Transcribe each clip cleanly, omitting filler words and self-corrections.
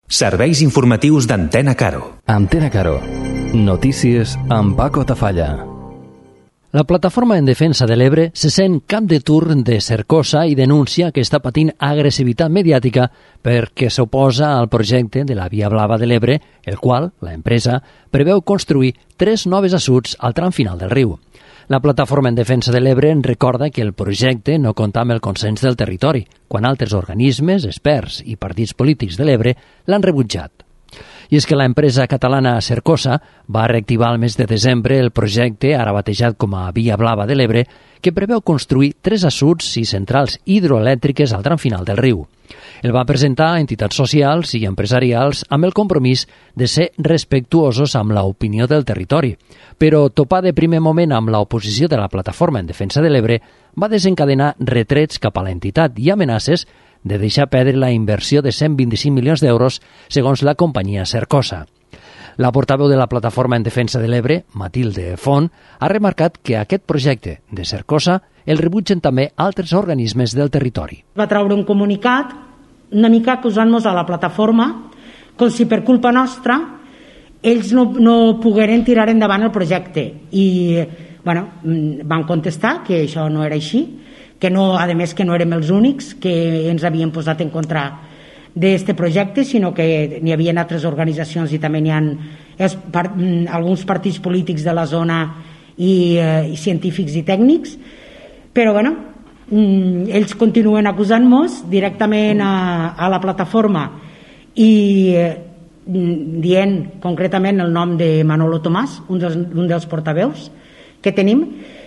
Serveis informatius d'Antena Caro. Antena Caro. Notícies amb Paco Tafalla. La Plataforma en Defensa de l'Ebre se sent cap de turn de Cercosa i denuncia que està patint agressivitat mediàtica perquè s'oposa al projecte de la Via Blava de l'Ebre, el qual, la empresa, preveu construir 3 noves assuts al tram final del riu. La Plataforma en Defensa de l'Ebre recorda que el projecte no compta amb el consens del territori, quan altres organismes, experts i partits polítics de l'Ebre l'han rebutjat. I és que l'empresa catalana Cercosa va reactivar al mes de desembre el projecte, ara batejat com a Via Blava de l'Ebre, que preveu construir 3 assuts i centrals hidroelèctriques al tram final del riu. El va presentar a entitats socials i empresarials amb el compromís de ser respectuosos amb l'opinió del territori, però topar de primer moment amb l'oposició de la Plataforma en Defensa de l'Ebre va desencadenar retrets cap a l'entitat i amenaces de deixar perdre la inversió de 125 milions d'euros, segons la companyia Cercosa. La portaveu de la Plataforma en Defensa de l'Ebre, Matilde Font, ha remarcat que aquest projecte de Cercosa el rebutgen també altres organismes del territori. Va treure un comunicat una mica acusant-nos a la plataforma com si per culpa nostra ells no pogueren tirar endavant el projecte i van contestar que això no era així, que no, a més que no érem els únics que ens havien posat en contra d'aquest projecte, sinó que n'hi havia altres organitzacions i també n'hi ha alguns partits polítics de la zona i científics i tècnics, però ells continuen acusant-nos directament a la plataforma i dient concretament el nom de Manolo Tomàs, un dels portaveus que tenim,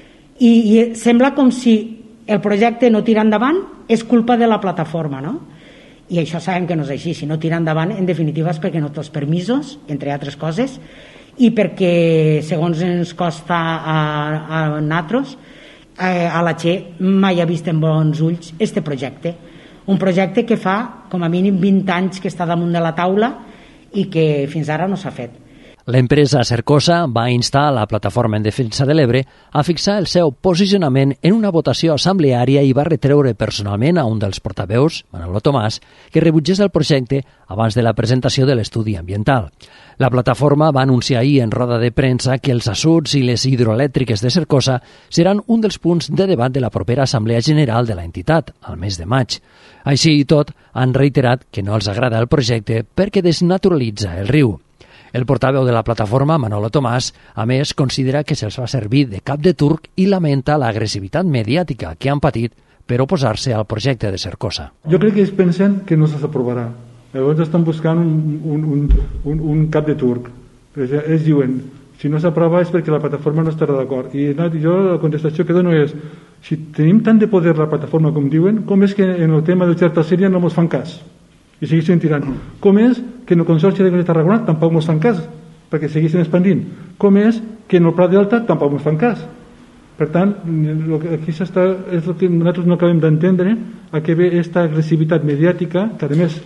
i sembla com si el projecte no tira endavant és culpa de la plataforma, no? I això sabem que no és així. Si no tira endavant, en definitiva és perquè no té els permisos, entre altres coses, i perquè, segons ens costa a nosaltres, a la Che mai ha vist en bons ulls este projecte. Un projecte que fa com a mínim 20 anys que està damunt de la taula i que fins ara no s'ha fet. L'empresa Cercosa va instar a la Plataforma en Defensa de l'Ebre a fixar el seu posicionament en una votació assembleària i va retreure personalment a un dels portaveus, Manolo Tomàs, que rebutgés el projecte abans de la presentació de l'estudi ambiental. La plataforma va anunciar ahir en roda de premsa que els assuts i les hidroelèctriques de Cercosa seran un dels punts de debat de la propera Assemblea General de la entitat, al mes de maig. Així i tot, han reiterat que no els agrada el projecte perquè desnaturalitza el riu. El portaveu de la plataforma, Manolo Tomàs, a més, considera que se'ls fa servir de cap de turc i lamenta l'agressivitat mediàtica que han patit per oposar-se al projecte de Cercosa. Jo crec que ells pensen que no s'aprovarà. Llavors estan buscant un cap de turc. Ells diuen, si no s'aprova és perquè la plataforma no estarà d'acord. I jo la contestació que dono és, si tenim tant de poder la plataforma com diuen, com és que en el tema del xerta Síria no ens fan cas? I segueixen tirant. Com és que en el Consorci de Tarragona tampoc ens fan cas, perquè segueixen expandint. Com és que en el Pla Delta tampoc ens fan cas. Per tant, aquí és el que nosaltres no acabem d'entendre, a què ve aquesta agressivitat mediàtica, que a més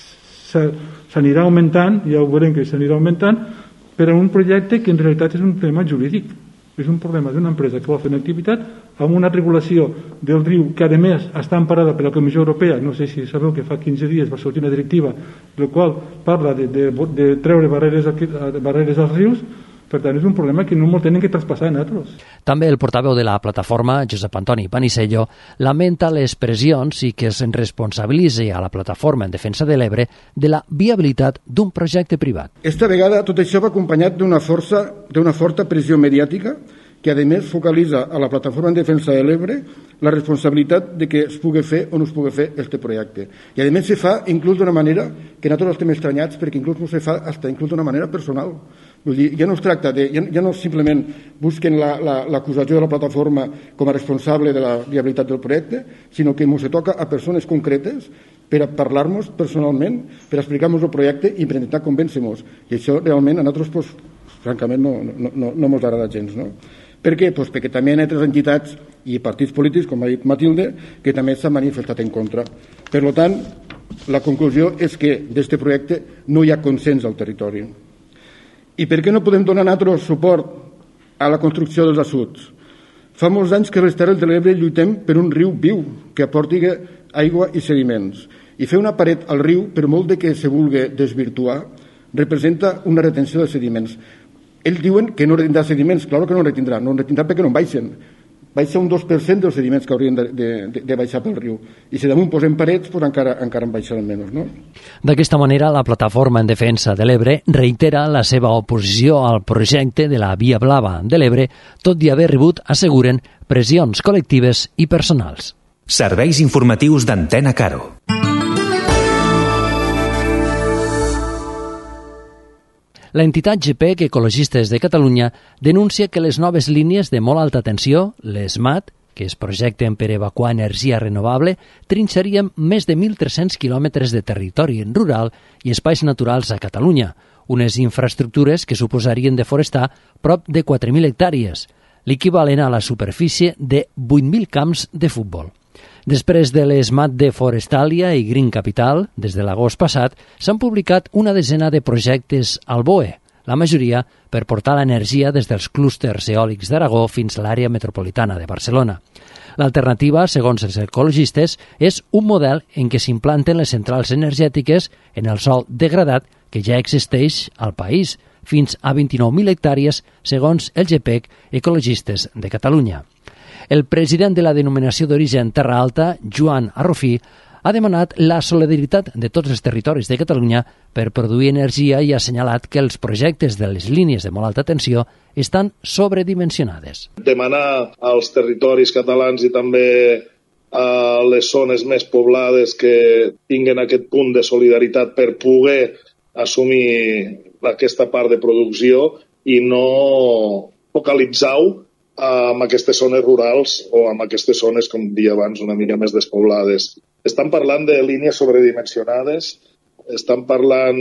s'anirà augmentant, ja ho veurem que s'anirà augmentant, per a un projecte que en realitat és un tema jurídic. És un problema d'una empresa que vol fer una activitat amb una regulació del riu que a més està emparada per la Comissió Europea. No sé si sabeu que fa 15 dies va sortir una directiva la qual parla de treure barreres als rius. Per tant, és un problema que no ens tenen que traspassar a nosaltres. També el portaveu de la plataforma, Josep Antoni Panisello, lamenta les pressions i que es responsabilitzi a la Plataforma en Defensa de l'Ebre de la viabilitat d'un projecte privat. Esta vegada tot això va acompanyat d'una forta pressió mediàtica que a més focalitza a la Plataforma en Defensa de l'Ebre la responsabilitat de que es pugui fer o no es pugui fer aquest projecte. I a més se fa inclús d'una manera que nosaltres estem estranyats perquè inclús se fa inclús d'una manera personal. Vull dir, ja no es tracta ja no simplement busquen l'acusació de la plataforma com a responsable de la viabilitat del projecte, sinó que ens toca a persones concretes per a parlar-nos personalment, per a explicar-nos el projecte i per intentar convèncer-nos. I això realment a nosaltres, francament, no ens agrada gens, no? Per què? Perquè també hi ha altres entitats i partits polítics, com ha dit Matilde, que també s'han manifestat en contra. Per tant, la conclusió és que d'aquest projecte no hi ha consens al territori. I per què no podem donar nosaltres suport a la construcció dels assuts? Fa molts anys que les Terres de l'Ebre lluitem per un riu viu que aporti aigua i sediments. I fer una paret al riu, per molt de que se vulgui desvirtuar, representa una retenció de sediments. Ells diuen que no retindrà sediments, clar que no retindrà perquè no en baixen. Baixa un 2% dels sediments que haurien de baixar pel riu. I si damunt posem parets, pues encara en baixaran menys, no? D'aquesta manera, la Plataforma en Defensa de l'Ebre reitera la seva oposició al projecte de la Via Blava de l'Ebre, tot i haver rebut, asseguren, pressions col·lectives i personals. Serveis informatius d'Antena Caro. L'entitat GPEC Ecologistes de Catalunya denuncia que les noves línies de molt alta tensió, les MAT, que es projecten per evacuar energia renovable, trinxarien més de 1.300 quilòmetres de territori rural i espais naturals a Catalunya, unes infraestructures que suposarien deforestar prop de 4.000 hectàrees, l'equivalent a la superfície de 8.000 camps de futbol. Després de les MAT de Forestalia i Green Capital, des de l'agost passat, s'han publicat una desena de projectes al BOE, la majoria per portar l'energia des dels clústers eòlics d'Aragó fins a l'àrea metropolitana de Barcelona. L'alternativa, segons els ecologistes, és un model en què s'implanten les centrals energètiques en el sòl degradat que ja existeix al país, fins a 29.000 hectàrees, segons el GPEC Ecologistes de Catalunya. El president de la denominació d'origen Terra Alta, Joan Arrufí, ha demanat la solidaritat de tots els territoris de Catalunya per produir energia i ha assenyalat que els projectes de les línies de molt alta tensió estan sobredimensionades. Demanar als territoris catalans i també a les zones més poblades que tinguin aquest punt de solidaritat per poder assumir aquesta part de producció i no focalitzar-ho amb aquestes zones rurals o amb aquestes zones, com dia abans, una mica més despoblades. Estan parlant de línies sobredimensionades, estan parlant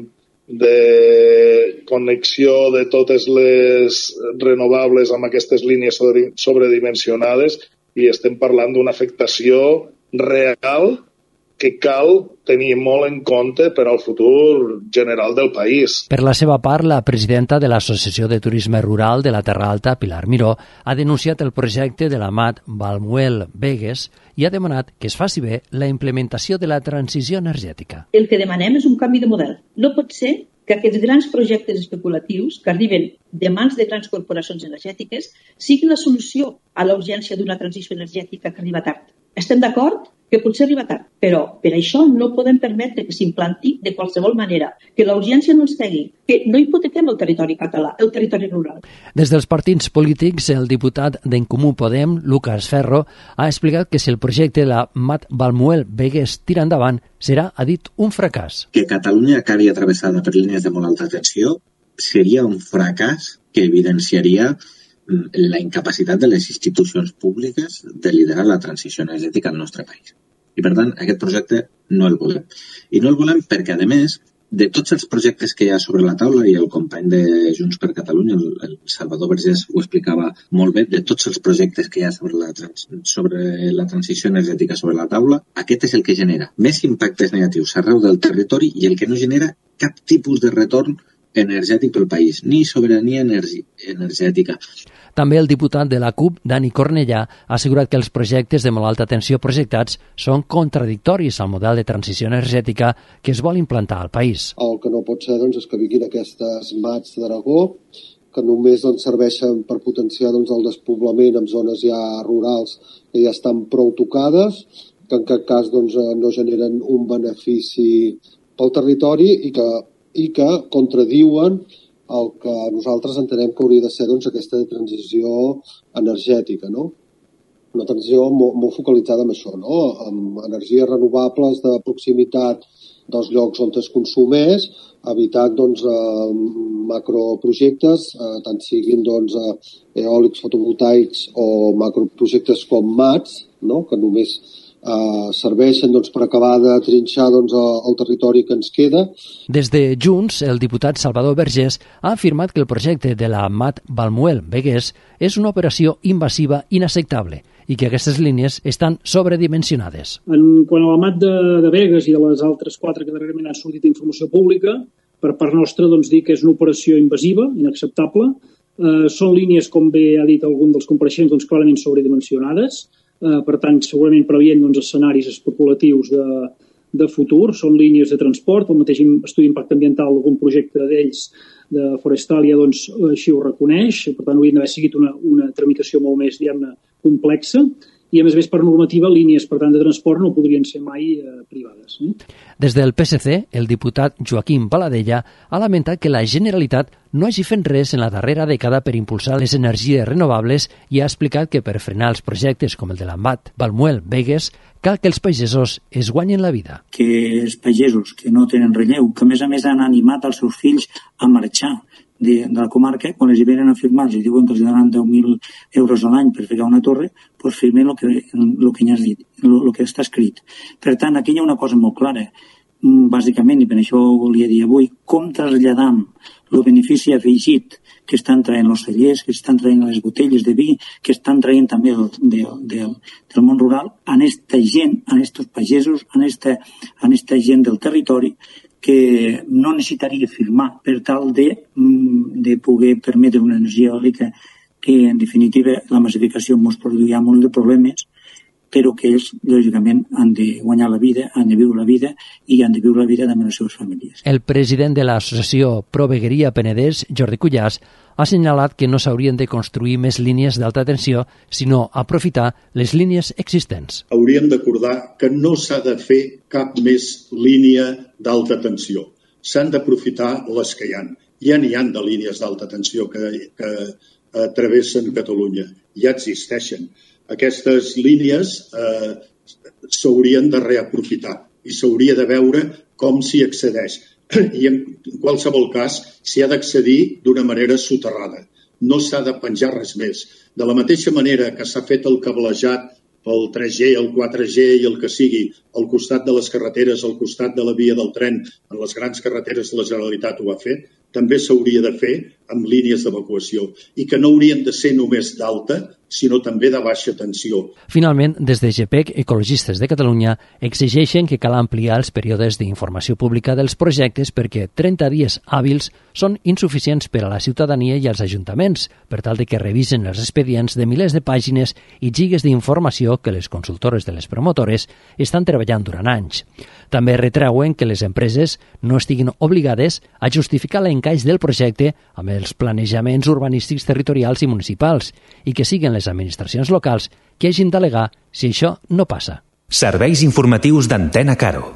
de connexió de totes les renovables amb aquestes línies sobredimensionades i estem parlant d'una afectació real que cal tenir molt en compte per al futur general del país. Per la seva part, la presidenta de l'Associació de Turisme Rural de la Terra Alta, Pilar Miró, ha denunciat el projecte de la MAT Balmuel-Begues i ha demanat que es faci bé la implementació de la transició energètica. El que demanem és un canvi de model. No pot ser que aquests grans projectes especulatius que arriben de mans de grans corporacions energètiques siguin la solució a la urgència d'una transició energètica que arriba tard. Estem d'acord que potser arriba tard, però per això no podem permetre que s'implanti de qualsevol manera, que la urgència no ens pegui, que no hipotequem el territori català, el territori rural. Des dels partits polítics, el diputat d'En Comú Podem, Lucas Ferro, ha explicat que si el projecte de la MAT Balmuel-Begues tira endavant, serà, ha dit, un fracàs. Que Catalunya acabi travessada per línies de molt alta tensió seria un fracàs que evidenciaria la incapacitat de les institucions públiques de liderar la transició energètica al nostre país. I, per tant, aquest projecte no el volem. I no el volem perquè, a més, de tots els projectes que hi ha sobre la taula, i el company de Junts per Catalunya, el Salvador Vergés, ho explicava molt bé, de tots els projectes que hi ha sobre la transició energètica sobre la taula, aquest és el que genera més impactes negatius arreu del territori i el que no genera cap tipus de retorn energètic pel país, ni sobirania energètica. També el diputat de la CUP, Dani Cornellà, ha assegurat que els projectes de molt alta tensió projectats són contradictoris al model de transició energètica que es vol implantar al país. El que no pot ser és que vinguin aquestes MATs d'Aragó, que només serveixen per potenciar el despoblament en zones ja rurals que ja estan prou tocades, que en cap cas no generen un benefici pel territori i que contradiuen el que nosaltres entenem que hauria de ser aquesta transició energètica, no? Una transició molt focalitzada en això, no? Amb energies renovables de proximitat dels llocs on es consumeix, evitant macroprojectes, tant siguin eòlics fotovoltaics o macroprojectes com MATs, no? Que només serveixen per acabar de trinxar el territori que ens queda. Des de Junts, el diputat Salvador Vergés ha afirmat que el projecte de la MAT Balmuel-Begues és una operació invasiva inacceptable i que aquestes línies estan sobredimensionades. Quan a la MAT de Begues i de les altres 4 que darrerament han sortit a informació pública, per part nostra dir que és una operació invasiva, inacceptable. Són línies, com bé ha dit algun dels compareixents, clarament sobredimensionades. Per tant, segurament preveient escenaris especulatius de futur, són línies de transport, el mateix estudi d'impacte ambiental, algun projecte d'ells de Forestalia, doncs així ho reconeix, per tant hauria d'haver seguit una tramitació molt més, diguem-ne, complexa, i a més per normativa, línies per tant de transport no podrien ser mai privades. Des del PSC, el diputat Joaquim Paladella ha lamentat que la Generalitat no hagi fet res en la darrera dècada per impulsar les energies renovables i ha explicat que per frenar els projectes com el de l'Ambat, Balmuel, Begues, cal que els pagesos es guanyin la vida. Que els pagesos que no tenen relleu, que a més han animat els seus fills a marxar de la comarca, quan els hi venen a firmar, els diuen que els donaran 10.000 euros a l'any per ficar una torre, doncs firmen el que ja has dit, el que està escrit. Per tant, aquí hi ha una cosa molt clara, bàsicament, i per això ho volia dir avui, com traslladam el benefici afegit que estan traient els cellers, que estan traient les botelles de vi, que estan traient també del món rural, a aquesta gent, a aquests pagesos, a aquesta gent del territori, que no necessitaria firmar per tal de poder permetre una energia eòlica que, en definitiva, la massificació ens produirà molts de problemes, però que ells, lògicament, han de guanyar la vida, han de viure la vida i han de viure la vida amb les seves famílies. El president de l'associació Provegueria Penedès, Jordi Cuyàs, ha assenyalat que no s'haurien de construir més línies d'alta tensió, sinó aprofitar les línies existents. Hauríem d'acordar que no s'ha de fer cap més línia d'alta tensió. S'han d'aprofitar les que hi ha. Ja n'hi ha de línies d'alta tensió que travessen Catalunya. Ja existeixen. Aquestes línies s'haurien de reaprofitar i s'hauria de veure com s'hi accedeix. I en qualsevol cas s'hi ha d'accedir d'una manera soterrada. No s'ha de penjar res més. De la mateixa manera que s'ha fet el cablejat pel 3G, el 4G i el que sigui, al costat de les carreteres, al costat de la via del tren, en les grans carreteres de la Generalitat ho ha fet, també s'hauria de fer amb línies d'evacuació i que no haurien de ser només d'alta, sinó també de baixa tensió. Finalment, des de GPEC, Ecologistes de Catalunya exigeixen que cal ampliar els períodes d'informació pública dels projectes perquè 30 dies hàbils són insuficients per a la ciutadania i als ajuntaments, per tal de que revisen els expedients de milers de pàgines i gigues d'informació que les consultores de les promotores estan treballant durant anys. També retreuen que les empreses no estiguin obligades a justificar l'encaix del projecte amb els planejaments urbanístics territorials i municipals i que siguin les administracions locals que hagin d'al·legar si això no passa. Serveis informatius d'Antena Caro.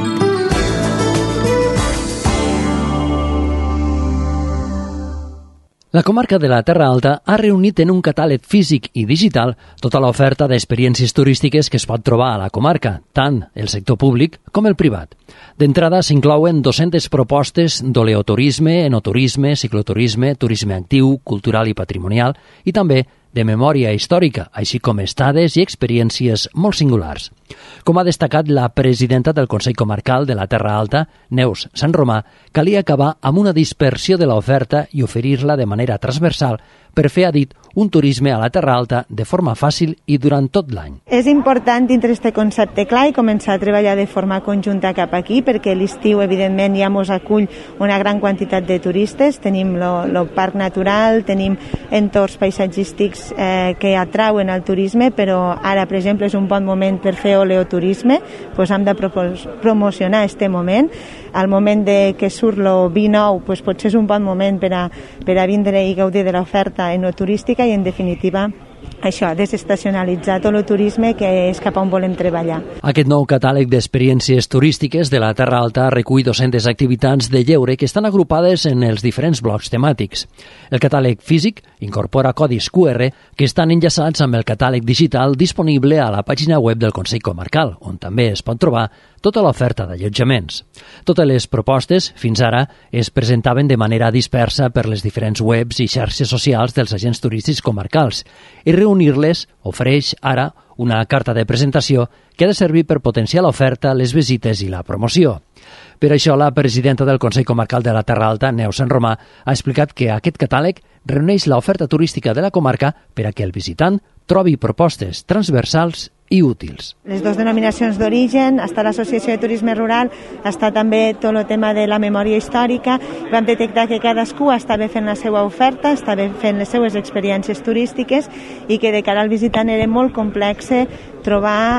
La comarca de la Terra Alta ha reunit en un catàleg físic i digital tota l'oferta d'experiències turístiques que es pot trobar a la comarca, tant el sector públic com el privat. D'entrada s'inclouen 200 propostes d'oleoturisme, enoturisme, cicloturisme, turisme actiu, cultural i patrimonial i també de memòria històrica, així com estades i experiències molt singulars. Com ha destacat la presidenta del Consell Comarcal de la Terra Alta, Neus Sant Romà, calia acabar amb una dispersió de l'oferta i oferir-la de manera transversal per fer, ha dit, un turisme a la Terra Alta de forma fàcil i durant tot l'any. És important dintre aquest concepte clar i començar a treballar de forma conjunta cap aquí, perquè l'estiu, evidentment, ja ens acull una gran quantitat de turistes. Tenim el parc natural, tenim entorns paisatgístics que atrauen al turisme, però ara, per exemple, és un bon moment per fer oleoturisme, doncs hem de promocionar aquest moment. Al moment que surt el vi nou, doncs potser és un bon moment per a vindre i gaudir de l'oferta enoturística i, en definitiva, això, desestacionalitzar tot el turisme, que és cap on volem treballar. Aquest nou catàleg d'experiències turístiques de la Terra Alta recull 200 activitats de lleure que estan agrupades en els diferents blocs temàtics. El catàleg físic incorpora codis QR que estan enllaçats amb el catàleg digital disponible a la pàgina web del Consell Comarcal, on també es pot trobar tota l'oferta d'allotjaments. Totes les propostes, fins ara, es presentaven de manera dispersa per les diferents webs i xarxes socials dels agents turístics comarcals i reunir-les ofereix ara una carta de presentació que ha de servir per potenciar l'oferta, les visites i la promoció. Per això, la presidenta del Consell Comarcal de la Terra Alta, Neus Sant Romà, ha explicat que aquest catàleg reuneix l'oferta turística de la comarca per a que el visitant trobi propostes transversals i útils. Les dues denominacions d'origen, està l'Associació de Turisme Rural, està també tot el tema de la memòria històrica. Vam detectar que cadascú estava fent la seva oferta, estava fent les seues experiències turístiques i que de cara al visitant era molt complex trobar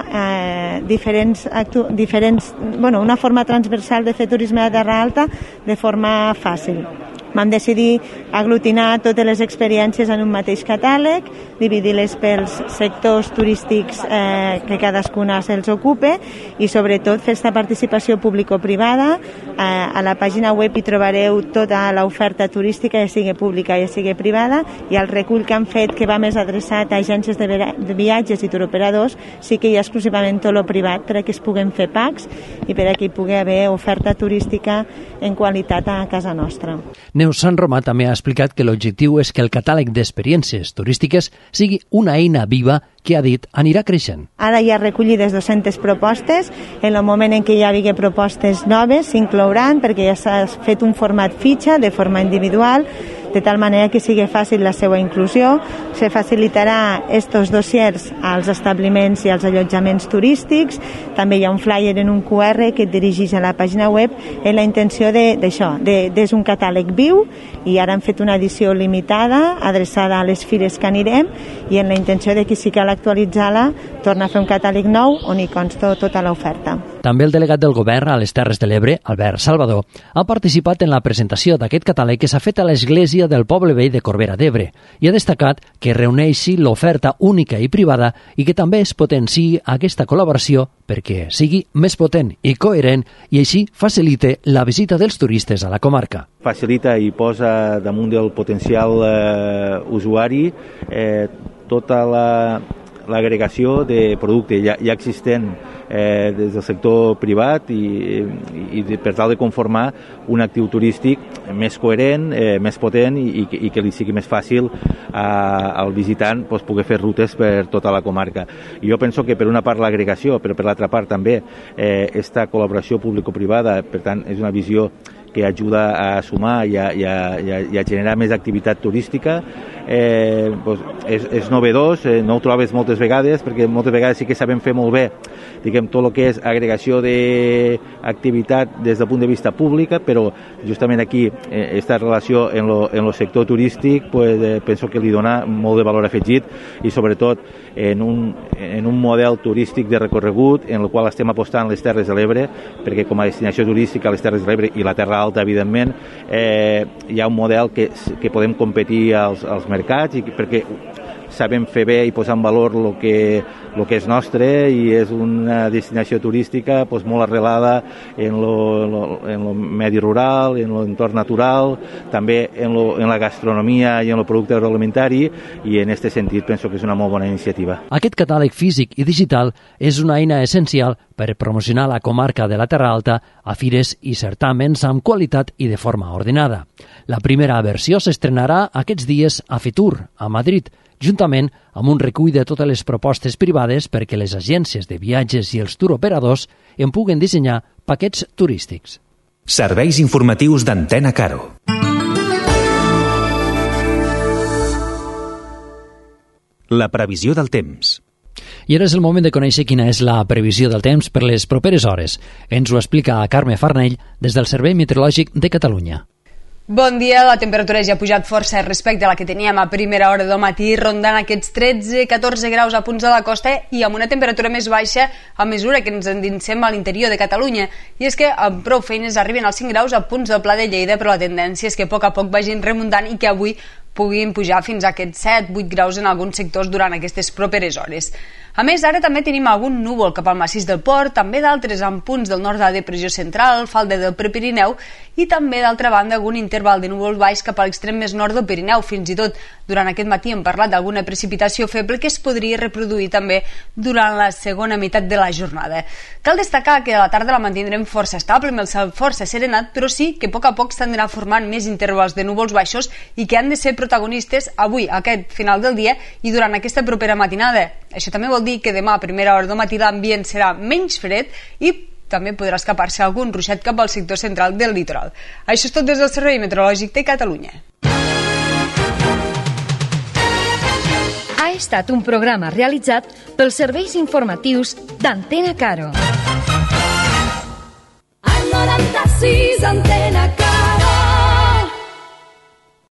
una forma transversal de fer turisme a Terra Alta de forma fàcil. Vam decidir aglutinar totes les experiències en un mateix catàleg, dividir-les pels sectors turístics que cadascuna se'ls ocupe i sobretot fer aquesta participació público-privada. A la pàgina web hi trobareu tota l'oferta turística, ja sigui pública ja sigui privada, i el recull que han fet, que va més adreçat a agències de viatges i turoperadors, sí que hi ha exclusivament tot el privat per a que es puguen fer packs i per a que hi pugui haver oferta turística en qualitat a casa nostra. Neus Sant Romà també ha explicat que l'objectiu és que el catàleg d'experiències turístiques sigui una eina viva que, ha dit, anirà creixent. Ara hi ha recollides 200 propostes. En el moment en què hi hagi propostes noves s'inclouran perquè ja s'ha fet un format fitxa de forma individual, de tal manera que sigui fàcil la seva inclusió. Se facilitarà estos dossiers als establiments i als allotjaments turístics. També hi ha un flyer en un QR que et dirigeix a la pàgina web en la intenció d'això, és un catàleg viu i ara han fet una edició limitada adreçada a les fires que anirem i en la intenció de que si cal actualitzar-la torna a fer un catàleg nou on hi consta tota l'oferta. També el delegat del govern a les Terres de l'Ebre, Albert Salvador, ha participat en la presentació d'aquest catàleg que s'ha fet a l'església del poble vell de Corbera d'Ebre i ha destacat que reuneixi l'oferta única i privada i que també es potenciï aquesta col·laboració perquè sigui més potent i coherent i així facilite la visita dels turistes a la comarca. Facilita i posa damunt del potencial usuari tota l'agregació de producte ja existent des del sector privat i per tal de conformar un actiu turístic més coherent, més potent i que li sigui més fàcil al visitant poder fer rutes per tota la comarca. I jo penso que per una part l'agregació, però per l'altra part també esta col·laboració público-privada, per tant és una visió que ajuda a sumar i a generar més activitat turística. És novedós, no ho trobes moltes vegades, perquè moltes vegades sí que sabem fer molt bé tot el que és agregació d'activitat des del punt de vista pública, però justament aquí aquesta relació en el sector turístic penso que li dona molt de valor afegit i sobretot en un model turístic de recorregut en el qual estem apostant les Terres de l'Ebre, perquè com a destinació turística les Terres de l'Ebre i la Terra Alta, evidentment, hi ha un model que podem competir als mercats i perquè sabem fer bé i posar en valor el que és nostre i és una destinació turística molt arrelada en el medi rural, en l'entorn natural, també en la gastronomia i en el producte agroalimentari i en aquest sentit penso que és una molt bona iniciativa. Aquest catàleg físic i digital és una eina essencial per promocionar la comarca de la Terra Alta a fires i certàmens amb qualitat i de forma ordenada. La primera versió s'estrenarà aquests dies a Fitur, a Madrid, juntament amb un recull de totes les propostes privades perquè les agències de viatges i els turoperadors en puguen dissenyar paquets turístics. Serveis informatius d'Antena Caro. La previsió del temps. I ara és el moment de conèixer quina és la previsió del temps per les properes hores. Ens ho explica Carme Farnell des del Servei Meteorològic de Catalunya. Bon dia, la temperatura ja ha pujat força respecte a la que teníem a primera hora del matí, rondant aquests 13-14 graus a punts de la costa i amb una temperatura més baixa a mesura que ens endinsem a l'interior de Catalunya. I és que amb prou feines arriben als 5 graus a punts del Pla de Lleida, però la tendència és que a poc vagin remuntant i que avui puguin pujar fins a aquests 7-8 graus en alguns sectors durant aquestes properes hores. A més, ara també tenim algun núvol cap al massís del Port, també d'altres en punts del nord de la depressió central, falda del Prepirineu i també, d'altra banda, algun interval de núvols baix cap a l'extrem més nord del Pirineu. Fins i tot durant aquest matí hem parlat d'alguna precipitació feble que es podria reproduir també durant la segona meitat de la jornada. Cal destacar que a la tarda la mantindrem força estable, amb el cel força serenat, però sí que a poc s'han d'anar formant més intervals de núvols baixos i que han de ser protagonistes avui, aquest final del dia i durant aquesta propera matinada. Això també vol dir que demà a primera hora del matí l'ambient serà menys fred i també podrà escapar-se algun ruixat cap al sector central del litoral. Això és tot des del Servei Meteorològic de Catalunya. estat un programa realitzat pels serveis informatius d'Antena Caro. Al 96 Antena Caro.